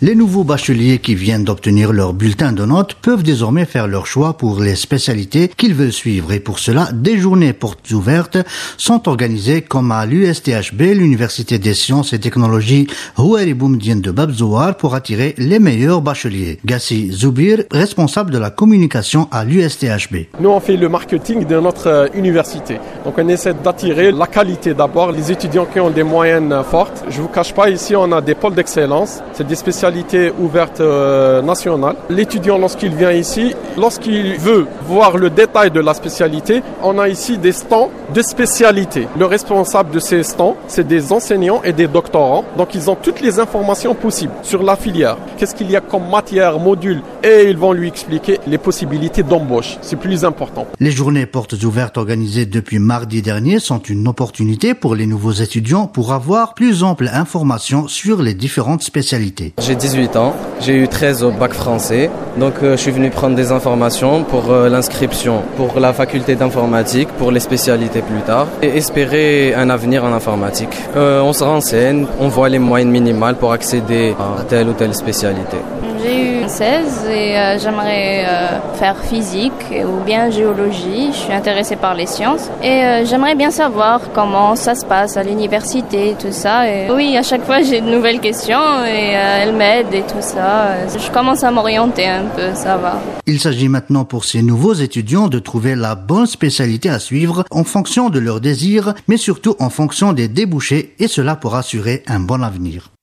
Les nouveaux bacheliers qui viennent d'obtenir leur bulletin de notes peuvent désormais faire leur choix pour les spécialités qu'ils veulent suivre. Et pour cela, des journées portes ouvertes sont organisées comme à l'USTHB, l'Université des sciences et technologies Houari Boumediene de Babzouar, pour attirer les meilleurs bacheliers. Gassi Zoubir, responsable de la communication à l'USTHB. Nous, on fait le marketing de notre université. Donc, on essaie d'attirer la qualité d'abord, les étudiants qui ont des moyennes fortes. Je vous cache pas, ici, on a des pôles d'excellence. C'est des spécialités ouvertes nationales. L'étudiant, lorsqu'il vient ici, lorsqu'il veut voir le détail de la spécialité, on a ici des stands de spécialité. Le responsable de ces stands, c'est des enseignants et des doctorants. Donc, ils ont toutes les informations possibles sur la filière. Qu'est-ce qu'il y a comme matière, module, et ils vont lui expliquer les possibilités d'embauche. C'est plus important. Les journées portes ouvertes organisées depuis mardi dernier sont une opportunité pour les nouveaux étudiants pour avoir plus ample information sur les différentes spécialités. J'ai 18 ans, j'ai eu 13 au bac français, donc je suis venu prendre des informations pour l'inscription, pour la faculté d'informatique, pour les spécialités plus tard, et espérer un avenir en informatique. On se renseigne, on voit les moyennes minimales pour accéder à telle ou telle spécialité. J'ai eu 16 et j'aimerais faire physique ou bien géologie. Je suis intéressée par les sciences et j'aimerais bien savoir comment ça se passe à l'université, tout ça. Et oui, à chaque fois j'ai de nouvelles questions et elles m'aident et tout ça. Je commence à m'orienter un peu, ça va. Il s'agit maintenant pour ces nouveaux étudiants de trouver la bonne spécialité à suivre en fonction de leurs désirs, mais surtout en fonction des débouchés, et cela pour assurer un bon avenir.